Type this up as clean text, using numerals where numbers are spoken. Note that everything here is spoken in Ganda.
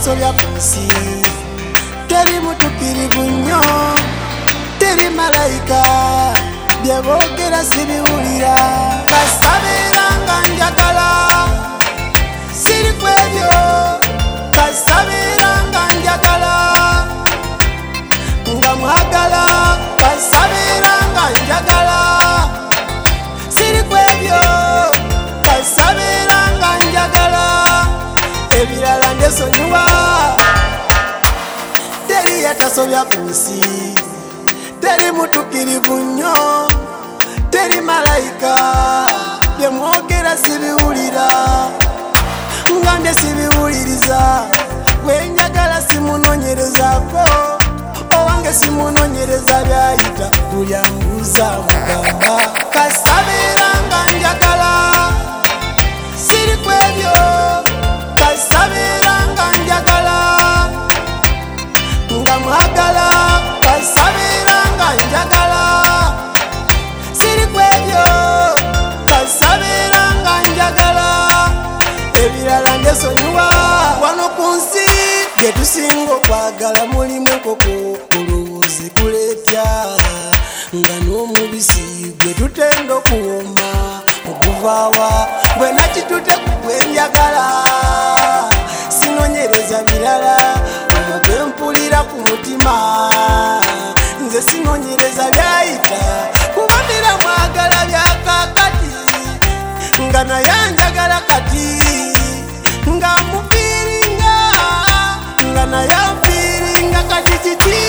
atasobya ku nsi. Teri mutukirivu nnyo, teri malayika, bye boogera sibiwulira. Kasabeera nga njagala, siri ku ebyo. Kasabeera nga njagala, nga mwagala. Kasabeera nga njagala, siri ku ebyo. Kasabeera nga njagala, ebirala ndesonyiwa. Teri atasobya ku nsi, teri mutukirivu nnyo, teri malayika, bye mwogera sibiwulira. Ngambye sibiwuliriza, gwe njagala simunoonyerezaako, owange simunoonyereza byayita, buli ambuuza mugamba. Kasabeera nga njagala, siri ku ebyo. Kasabeera nga njagala, nga mwagala. Kasabeera nga njagala, siri ku ebyo. Kasabeera nga njagala, ebirala ndesonyiwa. Wano ku nsi bye tusinga okwagala mulimu enkoko, olowooza kuleetya, nga n'omubisi gwe tutenda okuwoma oguvaawa. Bwe nakitute ku gwe njagala, sinoonyereza birala, omwo gwe mpulira ku mutima. Nze sinoonyereza byayita, kuba ndira mwagala byakakati, nga naye anjagala kati, nga mufiiringa, nga naye anfiiringa kati. Kiki